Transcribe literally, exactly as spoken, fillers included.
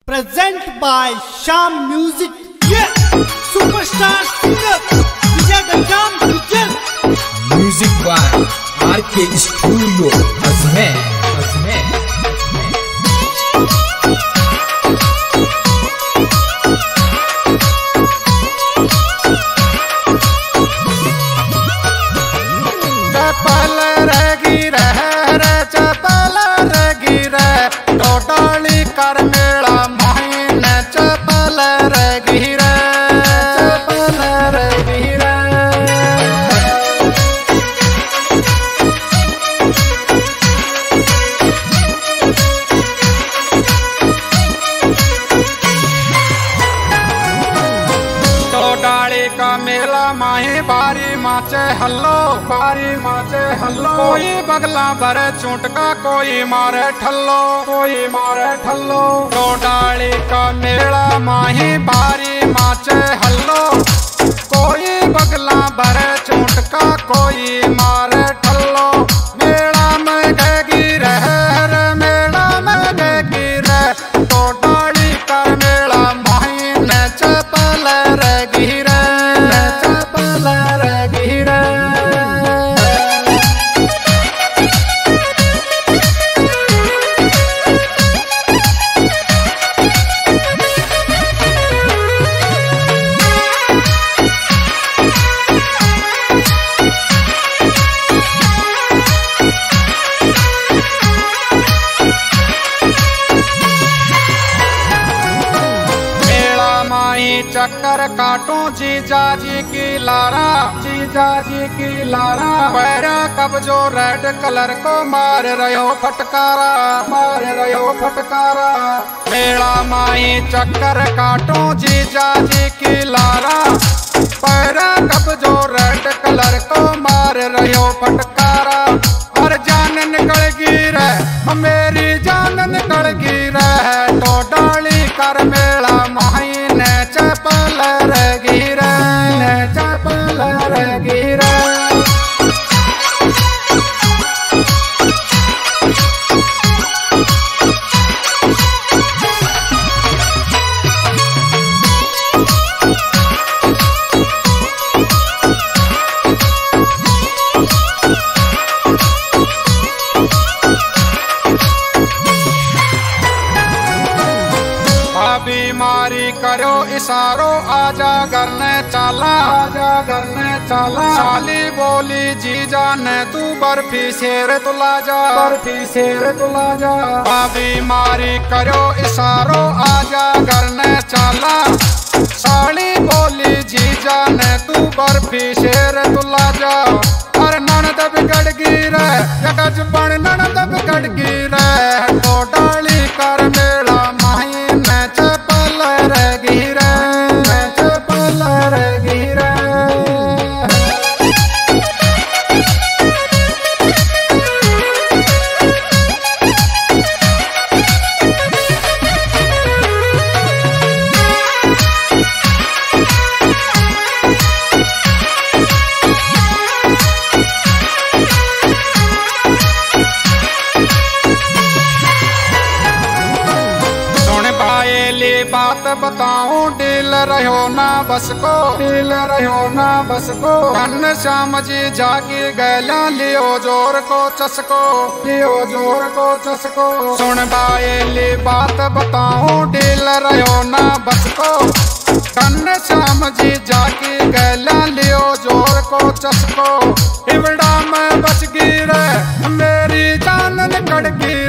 Present by Shyam music. ये superstar singer Vijay Ganjam Gujar. Music by R K studio Ajmer Ajmer. चपल रगी रह रे चपल रगी रे टोटाली कर मेला महीन चपल रगी रे चपल रगी रे। टोटाली का मेला माही बारी माचे हल्लो बारी माचे हल्लो। कोई बगला भरे चूंटका कोई मारे ठल्लो कोई मारे ठल्लो। टोटाली का मेला माही बारी माचे हल्लो। कोई बगला भरे चूंटका कोई मारे ठल्लो। मेला में गगी रह रे मेला में गगी रे टोटाली का मेला माही न चपल रगी रे चपल रगी रे। चक्कर काटूं जीजा जी की लारा जीजा जी की लारा। पैरा कब्जो रेड कलर को मार रहे हो फटकारा मार रहे हो फटकारा। मेला माही चक्कर काटूं जीजा जी की लारा। पैरा कब्जो रेड कलर को मार रहे हो फटकारा। और जान निकल गिरे मेरी जान निकल गिरे टोटाली कर मेला माही ने चपल रगी रे चपल रगी रे। बीमारी करो इशारो आजा करने चाला आजा करने चाला। साली बोली जीजा ने तू बर्फी शेर तुला जा बर्फी शेर तुला जा। बीमारी करो इशारो आजा करने चाला। साली बोली जीजा ने तू बर्फी शेर तुला जा। और ननद बिगड़ गिरे गजबन ननद बिगड़ गिरे टोटाली कर मेला माही ने चपल रगी रे चपल रगी रे। बात बताऊं डील रहो ना बस को डील रहो ना बस को। धन श्याम जी जागी गैला लियो जोर को चसको लियो जोर को चसको। सुन बाएली बात बताऊं डील रहो ना बस को। धन श्याम जी जागी गैला लियो जोर को चसको। इवड़ा में बच गिरे मेरी जान निकल गिरे